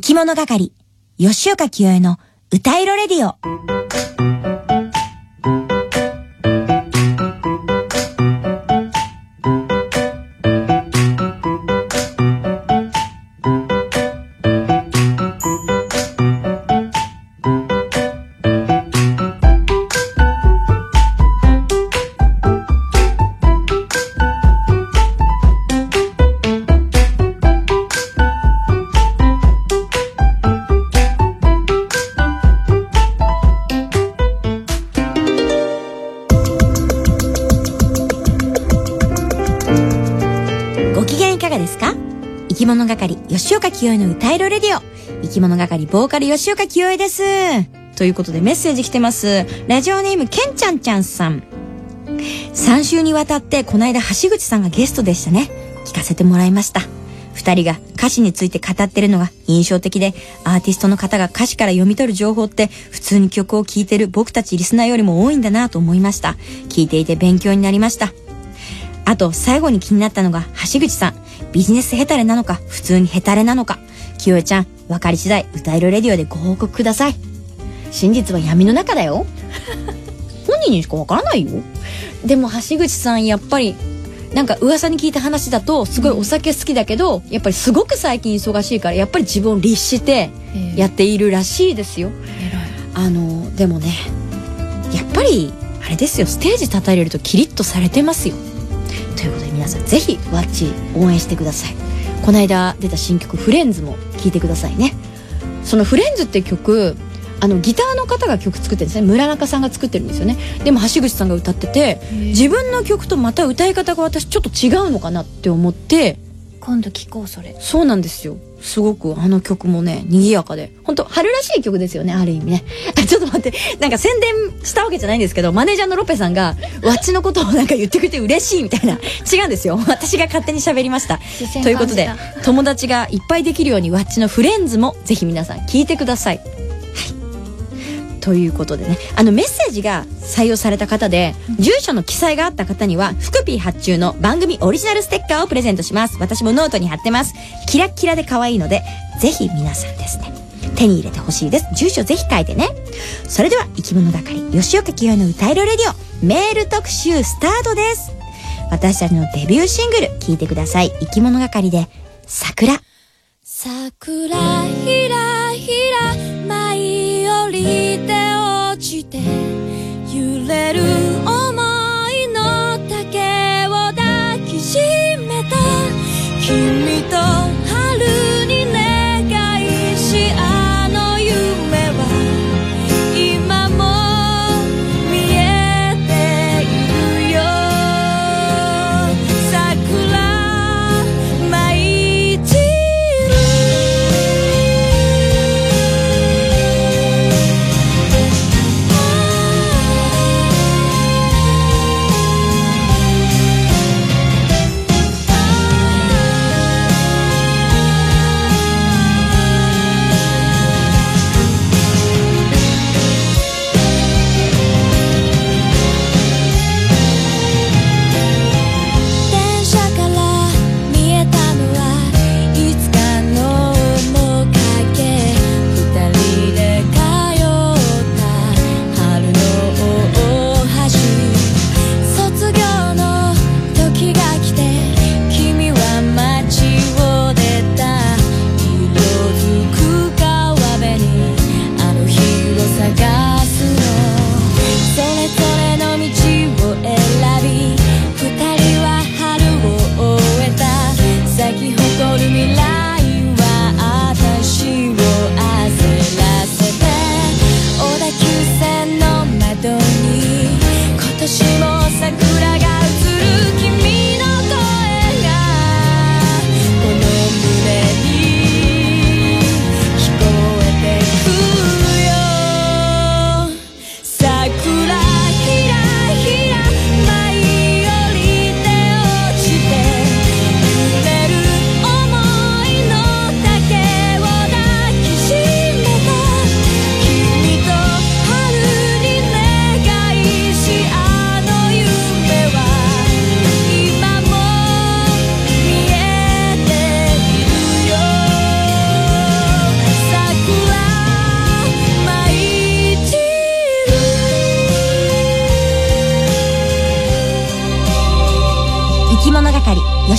き物係吉岡清江の歌いろレディオ。生き物係吉岡清江の歌いろレディオ。生き物係ボーカル吉岡清江です。ということでメッセージ来てます。ラジオネームけんちゃんちゃんさん。3週にわたってこの間橋口さんがゲストでしたね。聞かせてもらいました。2人が歌詞について語ってるのが印象的で、アーティストの方が歌詞から読み取る情報って普通に曲を聴いてる僕たちリスナーよりも多いんだなと思いました。聞いていて勉強になりました。あと最後に気になったのが橋口さん、ビジネスヘタレなのか普通にヘタレなのか、清江ちゃん分かり次第歌いろレディオでご報告ください。真実は闇の中だよ本人にしか分からないよ。でも橋口さんやっぱりなんか噂に聞いた話だとすごいお酒好きだけど、やっぱりすごく最近忙しいからやっぱり自分を律してやっているらしいですよ。でもね、やっぱりあれですよ、ステージ立たれるとキリッとされてますよ。ということで皆さんぜひワッチ応援してください。この間出た新曲フレンズも聴いてくださいね。そのフレンズって曲、ギターの方が曲作ってるんですね。村中さんが作ってるんですよね。でも橋口さんが歌ってて、自分の曲とまた歌い方が私ちょっと違うのかなって思って、 今度聴こうそれ。 そうなんですよ。すごく曲もね賑やかで、本当春らしい曲ですよね、ある意味ね。ちょっと待って、なんか宣伝したわけじゃないんですけど、マネージャーのロペさんがワッチのことをなんか言ってくれて嬉しいみたいな違うんですよ、私が勝手に喋りました。ということで友達がいっぱいできるようにワッチのフレンズもぜひ皆さん聞いてください。ということでね、メッセージが採用された方で住所の記載があった方にはフクピー発注の番組オリジナルステッカーをプレゼントします。私もノートに貼ってます。キラッキラで可愛いのでぜひ皆さんですね手に入れてほしいです。住所ぜひ書いてね。それでは生き物係吉岡清江の歌いろレディオメール特集スタートです。私たちのデビューシングル聴いてください。生き物係で桜。 桜ひらひら舞い降りて落ちて揺れる想いの竹を抱きしめた君と春に願いし、あの夢は今も見えているよ。桜舞い散る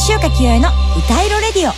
吉岡清江の歌いろレディオ。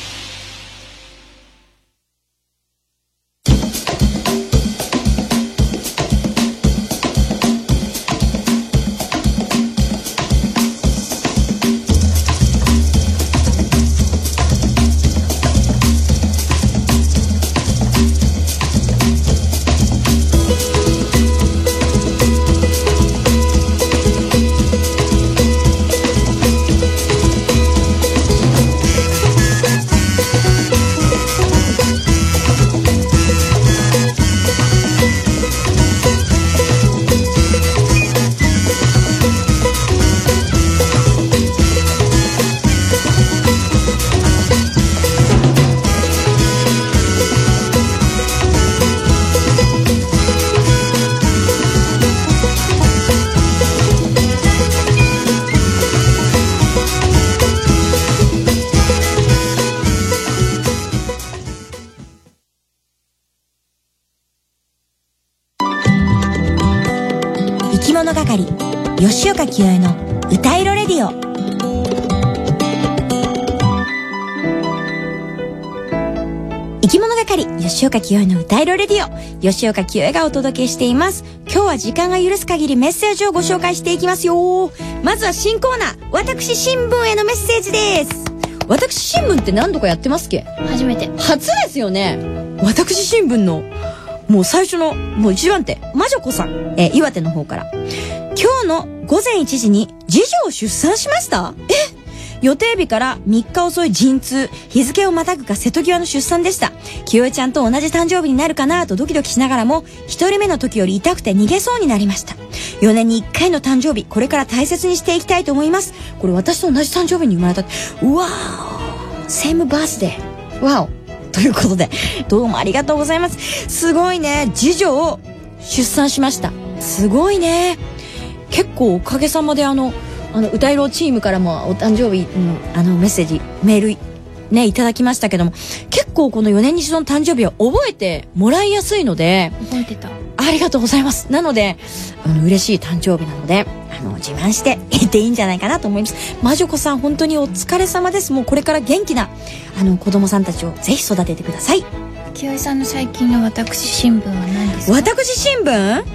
生き物係吉岡清江の歌いろレディオ。生き物係吉岡清江の歌いろレディオ、吉岡清江がお届けしています。今日は時間が許す限りメッセージをご紹介していきますよ。まずは新コーナー、私新聞へのメッセージです。私新聞って何度かやってますっけ？ 初めて。 初ですよね。私新聞のもう最初のもう一番手、魔女子さん、岩手の方から、今日の午前1時に次女を出産しました。予定日から3日遅い陣痛、日付をまたぐか瀬戸際の出産でした。清江ちゃんと同じ誕生日になるかなとドキドキしながらも、一人目の時より痛くて逃げそうになりました。4年に1回の誕生日、これから大切にしていきたいと思います。これ私と同じ誕生日に生まれた。うわー、セームバースデー。わお。ということで、どうもありがとうございます。すごいね。次女を出産しました。すごいね。結構おかげさまで歌いろチームからもお誕生日のメッセージ、メールね、いただきましたけども、結構この4年に一度の誕生日は覚えてもらいやすいので、 覚えてた。 ありがとうございます。なので、嬉しい誕生日なので、自慢していていいんじゃないかなと思います。魔女子さん本当にお疲れ様です。もうこれから元気な子供さんたちをぜひ育ててください。 清江さんの最近の私新聞は何ですか？ 私新聞、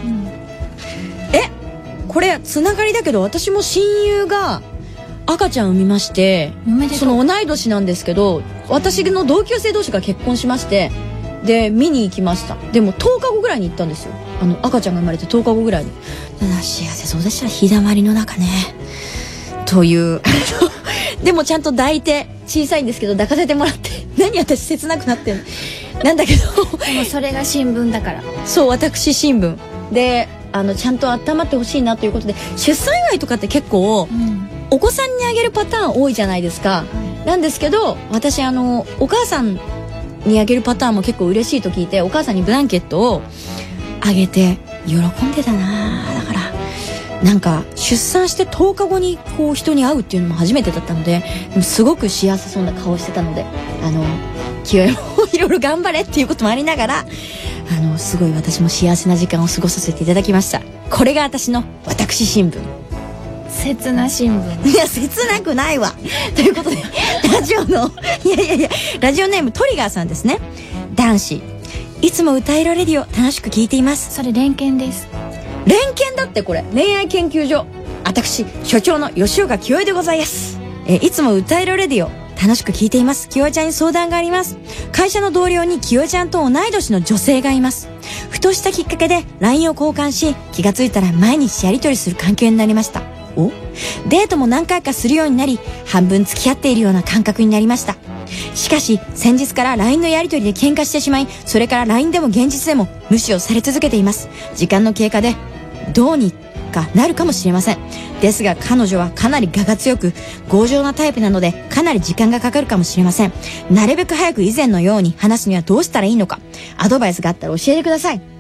これつながりだけど、私も親友が赤ちゃん産みまして、その同い年なんですけど、私の同級生同士が結婚しまして、で見に行きました。でも10日後ぐらいに行ったんですよ。赤ちゃんが生まれて10日後ぐらいに。幸せそうでした。日だまりの中ねというでもちゃんと抱いて、小さいんですけど抱かせてもらって、何私切なくなってんのなんだけどでもそれが新聞だから。 そう、私新聞でちゃんと温まってほしいなということで、出産祝いとかって結構、お子さんにあげるパターン多いじゃないですか。なんですけど、私お母さんにあげるパターンも結構嬉しいと聞いて、お母さんにブランケットをあげて喜んでたな。だからなんか出産して10日後にこう人に会うっていうのも初めてだったので、でもすごく幸せそうな顔してたので、清江もいろいろ頑張れっていうこともありながら、すごい私も幸せな時間を過ごさせていただきました。これが私の私新聞。 切な新聞。 いや、切なくないわということで、ラジオのラジオネームトリガーさんですね。男子、いつも歌いろレディオ楽しく聞いています。 それ連検です。 連検だって。これ恋愛研究所、私所長の吉岡清江でございます。いつも歌いろレディオ楽しく聞いています。清江ちゃんに相談があります。会社の同僚に清江ちゃんと同い年の女性がいます。ふとしたきっかけで LINE を交換し、気がついたら毎日やり取りする関係になりました。デートも何回かするようになり、半分付き合っているような感覚になりました。しかし先日から LINE のやり取りで喧嘩してしまい、それから LINE でも現実でも無視をされ続けています。時間の経過でどうにかなるかもしれません。ですが彼女はかなり我が強く強情なタイプなので、かなり時間がかかるかもしれません。なるべく早く以前のように話すにはどうしたらいいのか、アドバイスがあったら教えてください。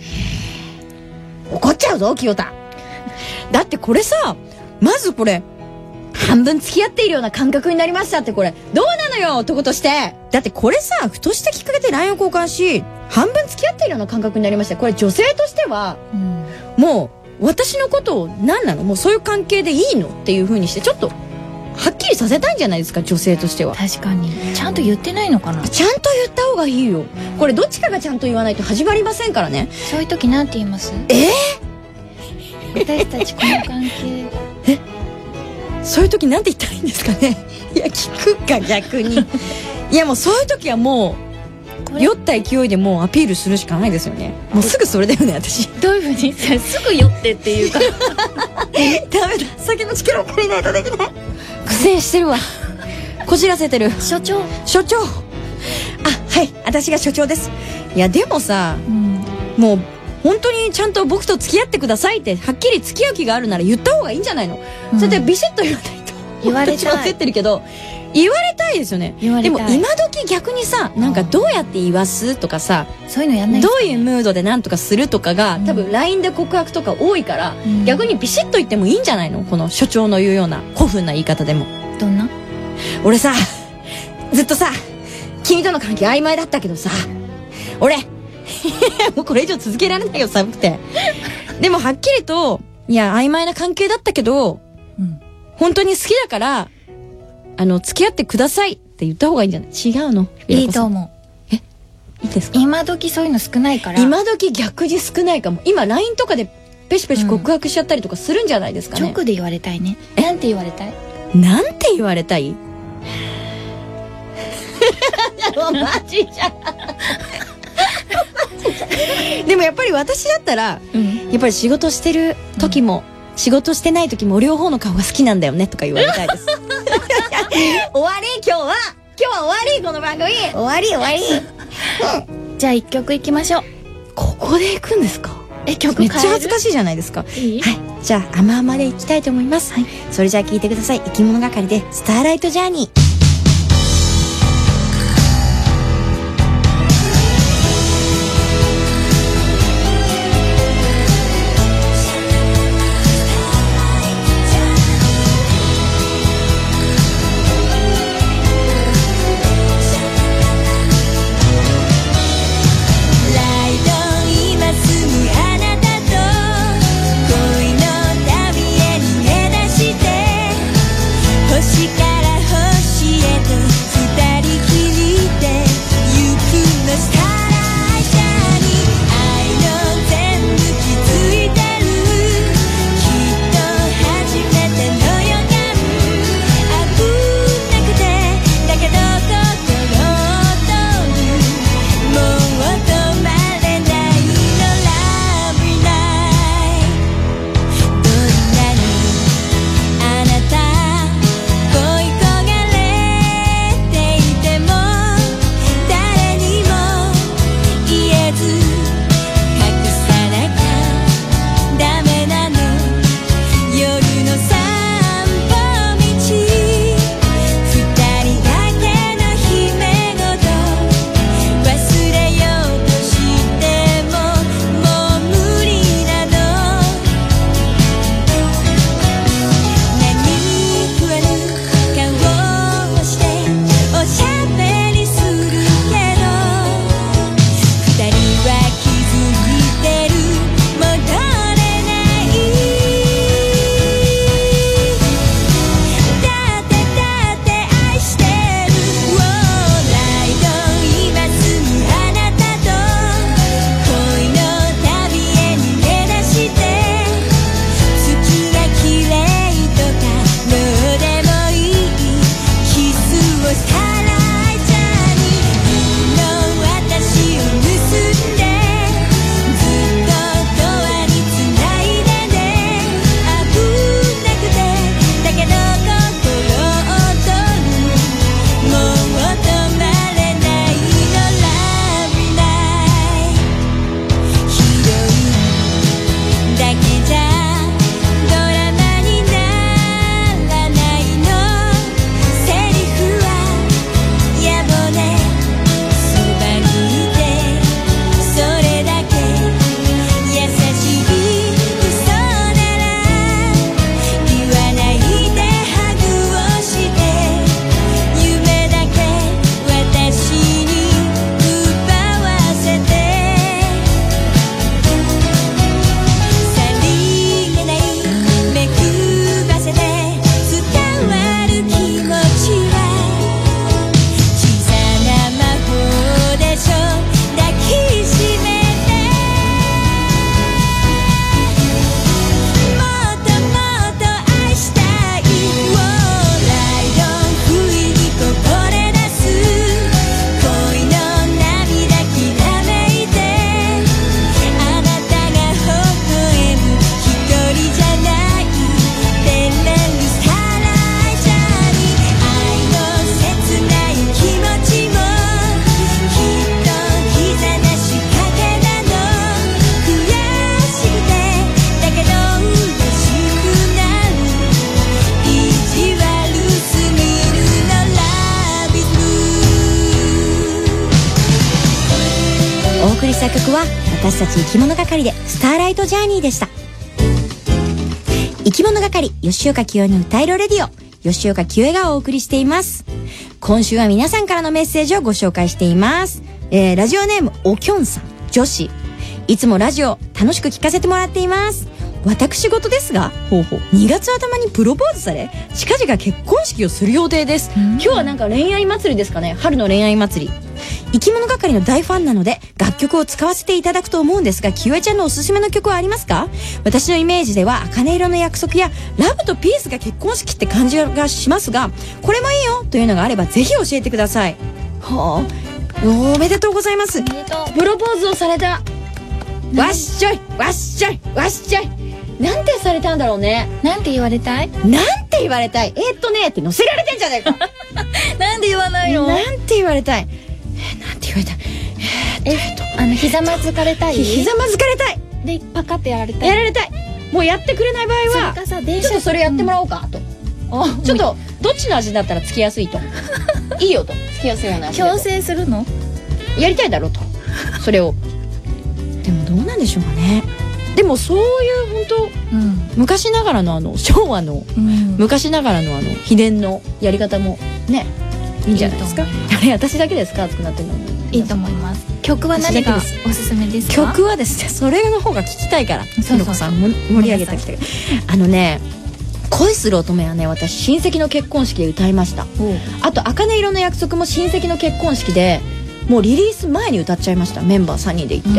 怒っちゃうぞ清田。だってこれさ、まずこれ半分付き合っているような感覚になりましたって、これどうなのよ男として。だってこれさ、ふとしたきっかけで LINE を交換し、半分付き合っているような感覚になりました。これ女性としては、もう私のことを何なの、もうそういう関係でいいのっていう風にして、ちょっとはっきりりさせたいんじゃないですか、女性としては。 確かにちゃんと言ってないのかな。 ちゃんと言った方がいいよ。これどっちかがちゃんと言わないと始まりませんからね。 そういう時なんて言います？私たちこの関係そういう時なんて言ったらいいんですかね。いや、聞くか逆に。いや、もうそういう時はもう酔った勢いでもうアピールするしかないですよね。もうすぐそれだよね、私。 どういうふうにすぐ酔ってっていうかダメだ、酒の力を借りないとできない。苦戦してるわ。こじらせてる。 所長。 あ、はい、私が所長です。いや、でもさ、もう本当にちゃんと僕と付き合ってくださいってはっきり付き合う気があるなら言った方がいいんじゃないの。それでビシッと言わないと。 言われたい。 私も焦ってるけど、言われたいですよね。でも今時逆にさ、なんかどうやって言わすとかさ、 そういうのやんない。 どういうムードでなんとかするとかが、多分 LINE で告白とか多いから、逆にビシッと言ってもいいんじゃないの、この所長の言うような古風な言い方でも。 どんな？ 俺さ、ずっとさ、君との関係曖昧だったけどさ、俺もうこれ以上続けられないよ、寒くて。でもはっきりと、いや、曖昧な関係だったけど、本当に好きだから、付き合ってくださいって言った方がいいんじゃない？違うの？ いいと思う。 いいですか？ 今時そういうの少ないから。 今時逆に少ないかも。今 LINE とかでペシペシ告白しちゃったりとかするんじゃないですかね。 直で言われたいね。なんて言われたい？ なんて言われたい？マジじゃん。でもやっぱり私だったら、やっぱり仕事してる時も、仕事してない時も両方の顔が好きなんだよねとか言われたいです。終わり、今日は終わり、この番組終わり。 じゃあ一曲いきましょう。 ここで行くんですか？ 曲めっちゃ恥ずかしいじゃないですか。はい、じゃあ甘々でいきたいと思います。それじゃあ聞いてください。生き物係でスターライトジャーニー。 星から星お送りした曲は私たち生き物係でスターライトジャーニーでした。生き物係吉岡清江の歌色レディオ、吉岡清江がお送りしています。今週は皆さんからのメッセージをご紹介しています。ラジオネームおきょんさん、女子。いつもラジオ楽しく聞かせてもらっています。私事ですが、2月頭にプロポーズされ、近々結婚式をする予定です。今日はなんか恋愛祭りですかね。春の恋愛祭り。生き物係の大ファンなので楽曲を使わせていただくと思うんですが、清江ちゃんのおすすめの曲はありますか？私のイメージでは茜色の約束やラブとピースが結婚式って感じがしますが、これもいいよというのがあればぜひ教えてください。おめでとうございます。プロポーズをされた。わっしょいわっしょいわっしょい。なんてされたんだろうね。 なんて言われたい？ なんて言われたい？って載せられてんじゃないか。 なんで言わないの？ なんて言われたい？なんて言われたい？ ひざまずかれたい？ ひざまずかれたい。 で、パカってやられたい？ やられたい。もうやってくれない場合は、ちょっとそれやってもらおうかと。ちょっと、どっちの味だったらつきやすいと。いいよと。つきやすいような味。 強制するの？ やりたいだろうと。それを。でもどうなんでしょうかね。でもそういう本当、昔ながらの昭和の、昔ながらの秘伝のやり方もね、いいんじゃないですか。あれ私だけですか？熱くなってるの。 いいと思います。曲は何がおすすめですか？ 曲はですね、それの方が聞きたいから。その子さん盛り上げてきて。恋する乙女はね、私親戚の結婚式で歌いました。あと茜色の約束も親戚の結婚式で。もうリリース前に歌っちゃいました。メンバー3人で行って、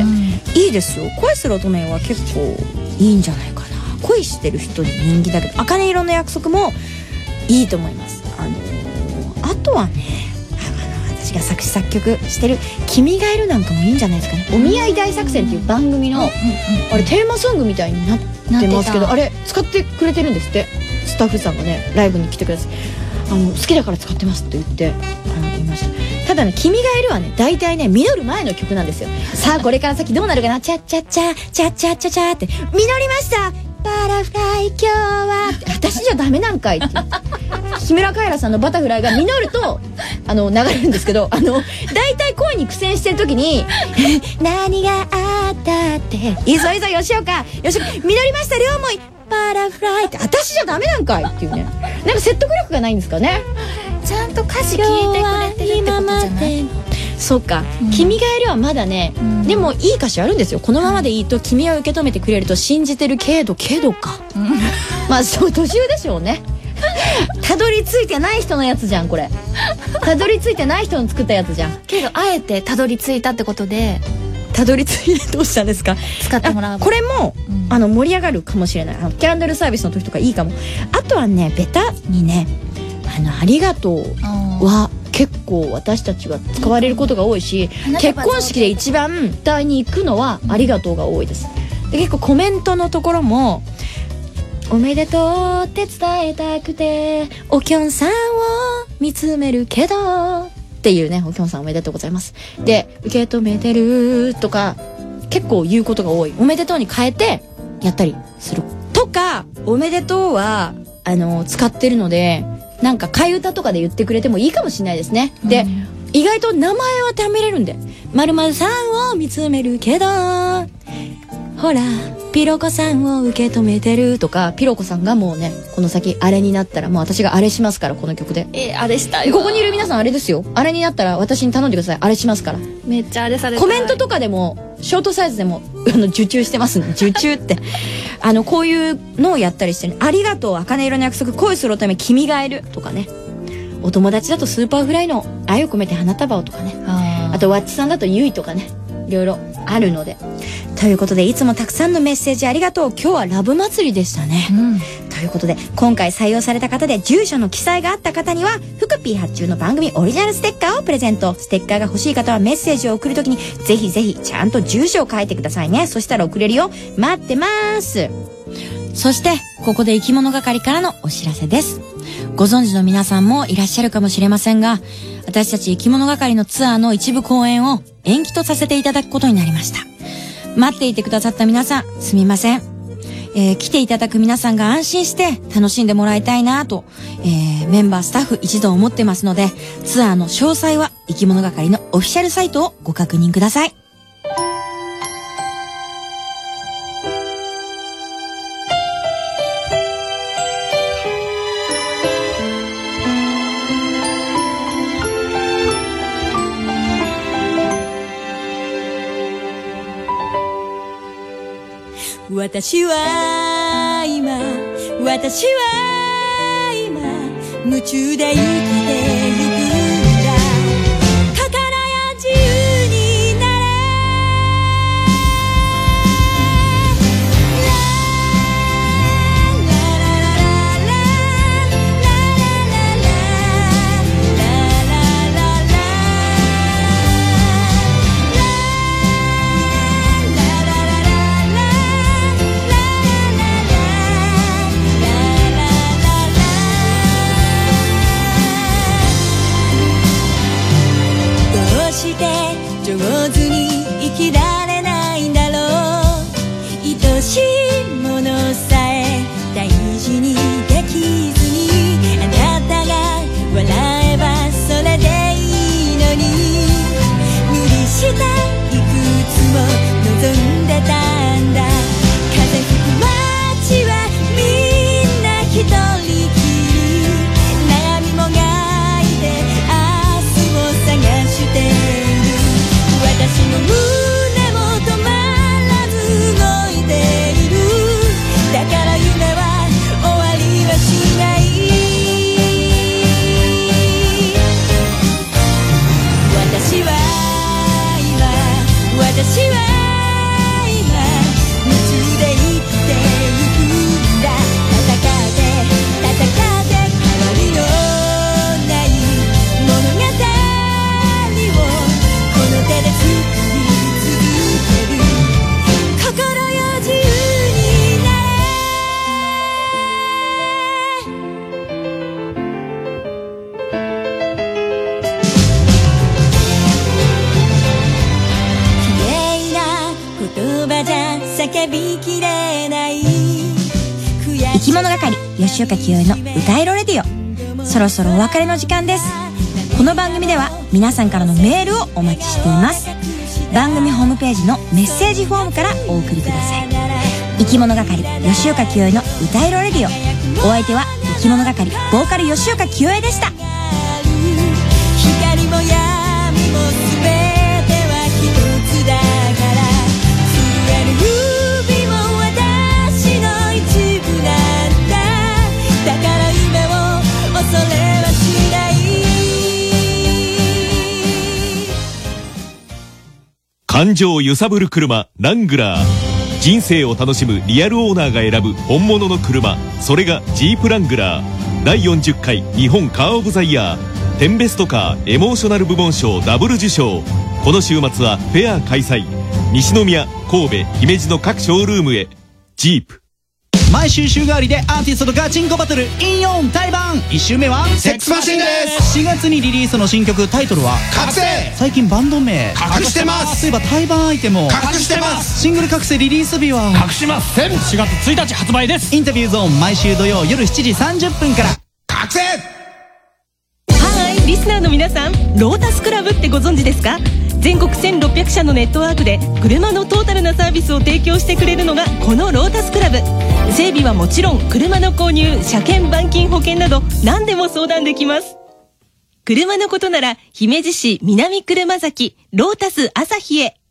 いいですよ。恋する乙女は結構いいんじゃないかな。恋してる人に人気だけど、茜色の約束もいいと思います。あとはね、私が作詞作曲してる君がいるなんかもいいんじゃないですかね。お見合い大作戦っていう番組の、あれテーマソングみたいになってますけど、あれ使ってくれてるんですって。スタッフさんがね、ライブに来てください。好きだから使ってますって言って言いました。ただね、君がいるはね、大体ね、実る前の曲なんですよ。さあこれから先どうなるかな、チャッチャッチャチャッチャッチャチャって、実りましたバタフライ今日はって、私じゃダメなんかいって木村カエラさんのバタフライが実ると流れるんですけど、大体声に苦戦してる時に何があったっていぞいぞ吉岡実りました両思いバタフライって、私じゃダメなんかいっていうね、なんか説得力がないんですかね。 ちゃんと歌詞聞いてくれてるってことじゃない？ そうか、君がいるはまだね、でもいい歌詞あるんですよ。このままでいいと君を受け止めてくれると信じてるけどか、まあそう途中でしょうね。たどり着いてない人のやつじゃんこれ。たどり着いてない人の作ったやつじゃん。 けどあえてたどり着いたってことで、 たどり着いてどうしたんですか？ 使ってもらう。 これも、盛り上がるかもしれない。キャンドルサービスの時とかいいかも。あとはね、ベタにね、ありがとうは結構私たちは使われることが多いし、結婚式で一番歌いに行くのはありがとうが多いです。で結構コメントのところもおめでとうって伝えたくておきょんさんを見つめるけどっていうね、おきょんさんおめでとうございますで受け止めてるとか結構言うことが多い。おめでとうに変えてやったりするとか、おめでとうは使ってるのでなんか替え歌とかで言ってくれてもいいかもしれないですね。で、意外と名前はためれるんで、〇〇さんを見つめるけどほらピロコさんを受け止めてるとか、ピロコさんがもうねこの先あれになったらもう私があれしますから、この曲であれしたいわ。 ここにいる皆さんあれですよ、あれになったら私に頼んでください、あれしますから。 めっちゃあれされたい。 コメントとかでもショートサイズでも受注してますんで、受注ってこういうのをやったりしてね。ありがとう茜色の約束、恋するため君がいるとかね。お友達だとスーパーフライの愛を込めて花束をとかね。あとワッチさんだとゆいとかね、いろいろあるので。ということでいつもたくさんのメッセージありがとう。今日はラブ祭りでしたね、ということで今回採用された方で住所の記載があった方にはふくぴー発注の番組オリジナルステッカーをプレゼント。ステッカーが欲しい方はメッセージを送るときにぜひぜひちゃんと住所を書いてくださいね。そしたら送れるよ。待ってます。そしてここで生き物係からのお知らせです。ご存知の皆さんもいらっしゃるかもしれませんが、私たち生き物係のツアーの一部公演を延期とさせていただくことになりました。待っていてくださった皆さんすみません。来ていただく皆さんが安心して楽しんでもらいたいなと、メンバースタッフ一同思ってますので、ツアーの詳細は生き物係のオフィシャルサイトをご確認ください。 私は今夢中で生きてゆくんだ。心よ自由になれ。上手に生きられないんだろう。愛しいものさえ大事にできずに、あなたが笑えばそれでいいのに、無理していくつも望んでたんだ。風吹く街はみんな一人きり、悩みもがいて明日を探している。私の胸も止まらず動いている。だから夢は終わりはしない。私は今夢中で生きてゆくんだ。戦って変わりのない物語をこの手で作り続ける。心よ自由にな綺麗な言葉じゃ叫びきれない。 生き物係吉岡清江の歌いろレディオ、そろそろお別れの時間です。この番組では皆さんからのメールをお待ちしています。番組ホームページのメッセージフォームからお送りください。生き物係吉岡清江の歌いろレディオ、お相手は生き物係ボーカル吉岡清江でした。 光も闇も全ては一つだから、震える指も私の一部なんだ。だから夢を恐れはしない。 感情を揺さぶる車ラングラー。人生を楽しむリアルオーナーが選ぶ本物の車、それがジープラングラー。第40回日本カーオブザイヤー10ベストカーエモーショナル部門賞ダブル受賞。この週末はフェア開催。西宮、神戸、姫路の各ショールームへ。ジープ。 毎週週替わりでアーティストとガチンコバトル in 4対バン。1週目はセックスマシンです。 4月にリリースの新曲、タイトルは覚醒。 最近バンド名隠してます。 そういえば対バンアイテムを隠してます。 シングル覚醒リリース日は隠しません。4月1日発売です。 インタビューゾーン毎週土曜夜7時30分から。 覚醒。 はい、リスナーの皆さん、ロータスクラブってご存知ですか？全国1600社のネットワークで車のトータルなサービスを提供してくれるのがこのロータスクラブ。整備はもちろん、車の購入、車検、板金、保険など何でも相談できます。車のことなら姫路市南車崎ロータス朝日へ。